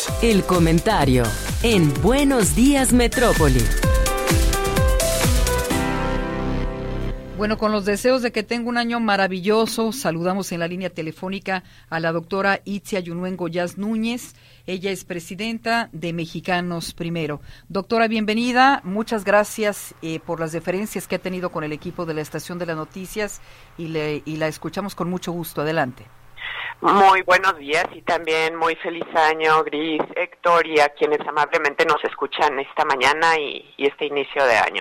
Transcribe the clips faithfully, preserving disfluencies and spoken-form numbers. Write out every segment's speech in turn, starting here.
El comentario en Buenos Días Metrópoli. Bueno, con los deseos de que tenga un año maravilloso, saludamos en la línea telefónica a la doctora Itzia Yunuen Goyaz Núñez. Ella es presidenta de Mexicanos Primero. Doctora, bienvenida. Muchas gracias eh, por las deferencias que ha tenido con el equipo de la Estación de las Noticias y, le, y la escuchamos con mucho gusto. Adelante. Muy buenos días y también muy feliz año, Gris, Héctor, y a quienes amablemente nos escuchan esta mañana y, y este inicio de año.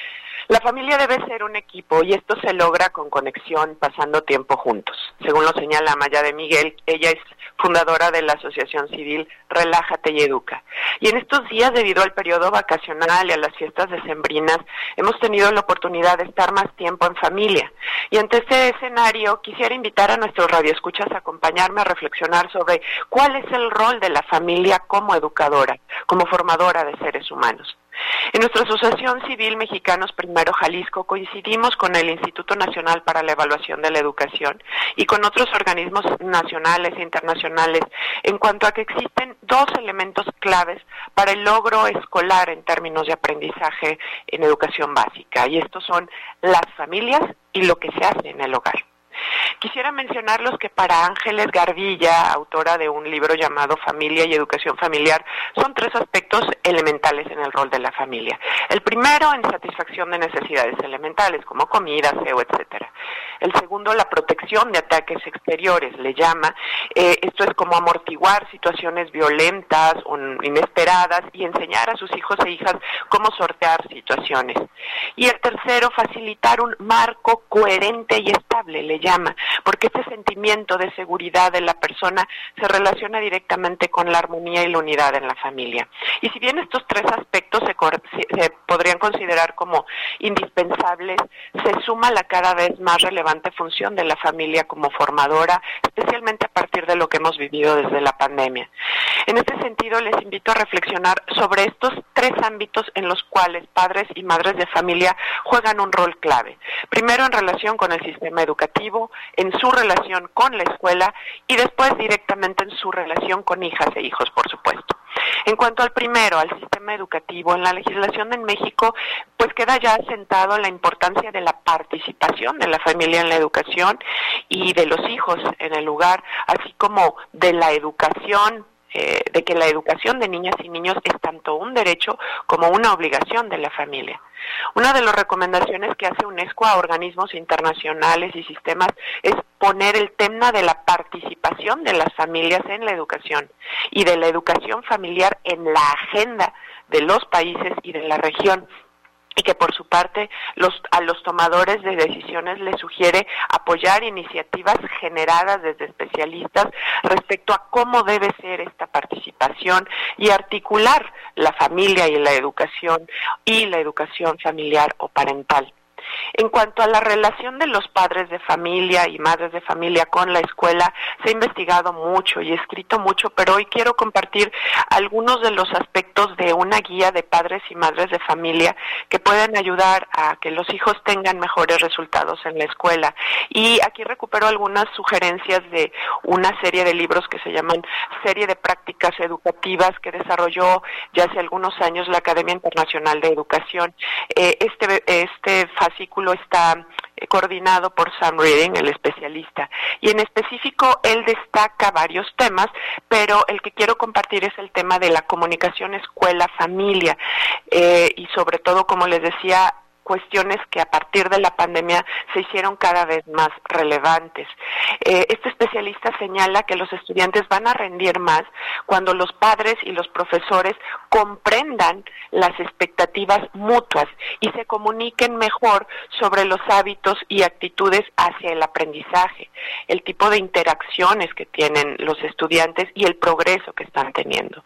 La familia debe ser un equipo y esto se logra con conexión, pasando tiempo juntos. Según lo señala Maya de Miguel, ella es fundadora de la asociación civil Relájate y Educa. Y en estos días, debido al periodo vacacional y a las fiestas decembrinas, hemos tenido la oportunidad de estar más tiempo en familia. Y ante este escenario, quisiera invitar a nuestros radioescuchas a acompañarme a reflexionar sobre cuál es el rol de la familia como educadora, como formadora de seres humanos. En nuestra Asociación Civil Mexicanos Primero Jalisco coincidimos con el Instituto Nacional para la Evaluación de la Educación y con otros organismos nacionales e internacionales en cuanto a que existen dos elementos claves para el logro escolar en términos de aprendizaje en educación básica, y estos son las familias y lo que se hace en el hogar. Quisiera mencionar los que para Ángeles Garbilla, autora de un libro llamado Familia y Educación Familiar, son tres aspectos elementales en el rol de la familia. El primero, en satisfacción de necesidades elementales, como comida, aseo, etcétera. El segundo, la protección de ataques exteriores, le llama. Eh, esto es como amortiguar situaciones violentas o inesperadas y enseñar a sus hijos e hijas cómo sortear situaciones. Y el tercero, facilitar un marco coherente y estable, le llama, porque este sentimiento de seguridad de la persona se relaciona directamente con la armonía y la unidad en la familia. Y si bien estos tres aspectos se, se podrían considerar como indispensables, se suma la cada vez más relevante función de la familia como formadora, especialmente a partir de lo que hemos vivido desde la pandemia. En este sentido, les invito a reflexionar sobre estos tres ámbitos en los cuales padres y madres de familia juegan un rol clave. Primero, en relación con el sistema educativo, en su relación con la escuela y después directamente en su relación con hijas e hijos, por supuesto. En cuanto al primero, al sistema educativo, en la legislación en México, pues queda ya asentado la importancia de la participación de la familia en la educación y de los hijos en el hogar, así como de la educación, eh, de que la educación de niñas y niños es tanto un derecho como una obligación de la familia. Una de las recomendaciones que hace UNESCO a organismos internacionales y sistemas es poner el tema de la participación de las familias en la educación y de la educación familiar en la agenda de los países y de la región, y que por su parte los, a los tomadores de decisiones les sugiere apoyar iniciativas generadas desde especialistas respecto a cómo debe ser esta participación y articular la familia y la educación y la educación familiar o parental. En cuanto a la relación de los padres de familia y madres de familia con la escuela, se ha investigado mucho y escrito mucho, pero hoy quiero compartir algunos de los aspectos de una guía de padres y madres de familia que pueden ayudar a que los hijos tengan mejores resultados en la escuela. Y aquí recupero algunas sugerencias de una serie de libros que se llaman Serie de Prácticas Educativas que desarrolló ya hace algunos años la Academia Internacional de Educación. Eh, este, este fascículo está coordinado por Sam Reading, el especialista, y en específico él destaca varios temas, pero el que quiero compartir es el tema de la comunicación escuela-familia, eh, y sobre todo, como les decía, cuestiones que a partir de la pandemia se hicieron cada vez más relevantes. Eh, este especialista señala que los estudiantes van a rendir más cuando los padres y los profesores comprendan las expectativas mutuas y se comuniquen mejor sobre los hábitos y actitudes hacia el aprendizaje, el tipo de interacciones que tienen los estudiantes y el progreso que están teniendo.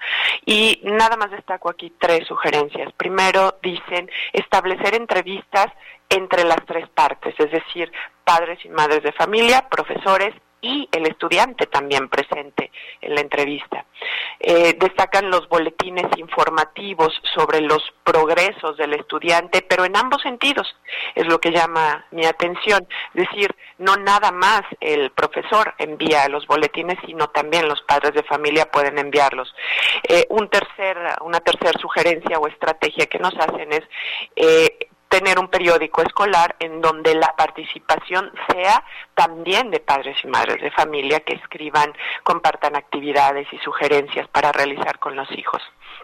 Y nada más destaco aquí tres sugerencias. Primero, dicen establecer entrevistas entre las tres partes, es decir, padres y madres de familia, profesores y el estudiante también presente en la entrevista. Eh, destacan los boletines informativos sobre los progresos del estudiante, pero en ambos sentidos es lo que llama mi atención. Es decir, no nada más el profesor envía los boletines, sino también los padres de familia pueden enviarlos. Eh, un tercer, una tercera sugerencia o estrategia que nos hacen es eh, tener un periódico escolar en donde la participación sea también de padres y madres de familia que escriban, compartan actividades y sugerencias para realizar con los hijos.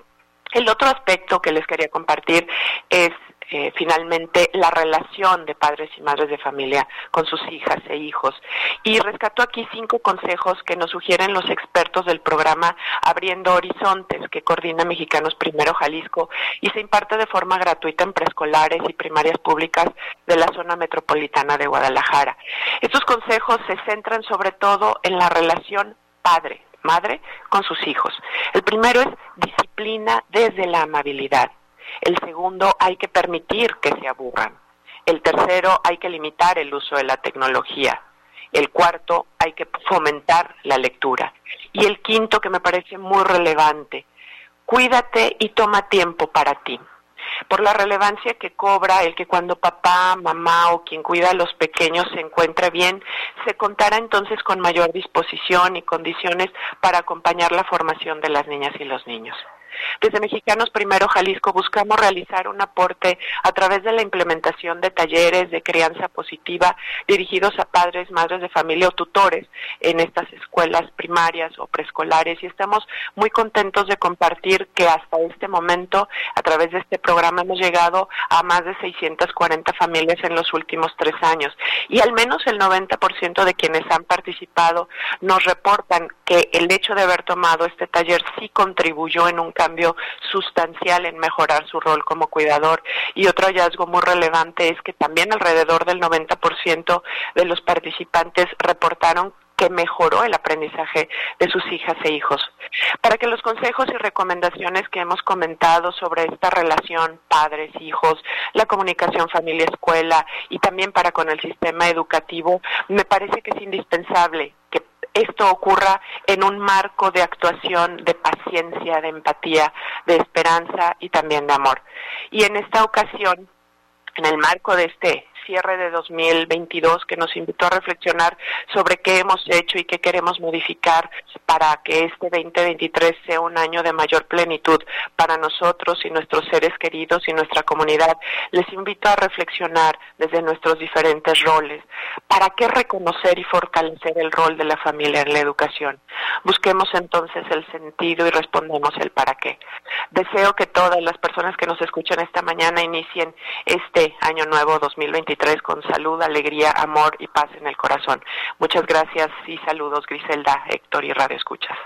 El otro aspecto que les quería compartir es eh, finalmente la relación de padres y madres de familia con sus hijas e hijos. Y rescató aquí cinco consejos que nos sugieren los expertos del programa Abriendo Horizontes, que coordina Mexicanos Primero Jalisco y se imparte de forma gratuita en preescolares y primarias públicas de la zona metropolitana de Guadalajara. Estos consejos se centran sobre todo en la relación padre madre con sus hijos. El primero es disciplina desde la amabilidad. El segundo, hay que permitir que se aburran. El tercero, hay que limitar el uso de la tecnología. El cuarto, hay que fomentar la lectura. Y el quinto, que me parece muy relevante, cuídate y toma tiempo para ti. Por la relevancia que cobra el que cuando papá, mamá o quien cuida a los pequeños se encuentre bien, se contará entonces con mayor disposición y condiciones para acompañar la formación de las niñas y los niños. Desde Mexicanos Primero Jalisco buscamos realizar un aporte a través de la implementación de talleres de crianza positiva dirigidos a padres, madres de familia o tutores en estas escuelas primarias o preescolares, y estamos muy contentos de compartir que hasta este momento, a través de este programa, hemos llegado a más de seiscientas cuarenta familias en los últimos tres años, y al menos el noventa por ciento de quienes han participado nos reportan que el hecho de haber tomado este taller sí contribuyó en un cambio sustancial en mejorar su rol como cuidador. Y otro hallazgo muy relevante es que también alrededor del noventa por ciento de los participantes reportaron que mejoró el aprendizaje de sus hijas e hijos. Para que los consejos y recomendaciones que hemos comentado sobre esta relación padres-hijos, la comunicación familia-escuela y también para con el sistema educativo, me parece que es indispensable que esto ocurra en un marco de actuación, de paciencia, de empatía, de esperanza y también de amor. Y en esta ocasión, en el marco de este cierre de dos mil veintidós, que nos invitó a reflexionar sobre qué hemos hecho y qué queremos modificar para que este veinte veintitrés sea un año de mayor plenitud para nosotros y nuestros seres queridos y nuestra comunidad, les invito a reflexionar desde nuestros diferentes roles. ¿Para qué reconocer y fortalecer el rol de la familia en la educación? Busquemos entonces el sentido y respondemos el para qué. Deseo que todas las personas que nos escuchan esta mañana inicien este año nuevo dos mil veintitrés con salud, alegría, amor y paz en el corazón. Muchas gracias y saludos, Griselda, Héctor y Radio Escuchas.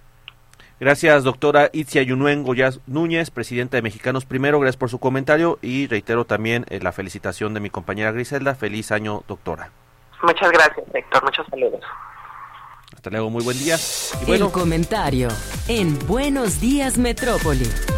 Gracias, doctora Itzia Yunuen Goyaz Núñez, presidenta de Mexicanos Primero. Gracias por su comentario y reitero también eh, la felicitación de mi compañera Griselda. Feliz año, doctora. Muchas gracias, Héctor. Muchos saludos. Hasta luego, muy buen día. Y bueno, el comentario en Buenos Días Metrópoli.